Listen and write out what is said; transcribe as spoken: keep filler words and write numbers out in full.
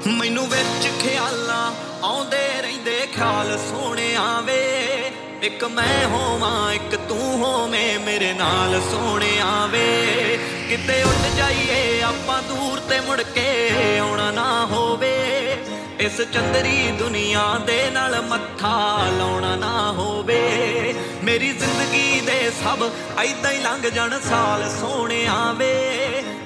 ਮੈਨੂੰ ਵਿੱਚ ਖਿਆਲਾਂ ਆਉਂਦੇ ਰਹਿੰਦੇ ਖਿਆਲ ਸੋਹਣਿਆ ਵੇ ਇੱਕ ਮੈਂ ਹੋਵਾਂ ਇੱਕ ਤੂੰ ਹੋਵੇਂ ਮੇਰੇ ਨਾਲ ਸੋਹਣਿਆ ਵੇ ਕਿਤੇ ਉੱਡ ਜਾਈਏ ਆਪਾਂ ਦੂਰ ਤੇ ਮੁੜ ਕੇ ਆਉਣਾ ਨਾ ਹੋਵੇ ਇਸ ਚੰਦਰੀ ਦੁਨੀਆ ਦੇ ਨਾਲ ਮੱਥਾ ਲਾਉਣਾ ਨਾ ਹੋਵੇ ਮੇਰੀ ਜ਼ਿੰਦਗੀ ਦੇ ਸਭ ਐਦਾਂ ਹੀ ਲੰਘ ਜਾਣ ਸਾਲ ਸੋਹਣਿਆ ਵੇ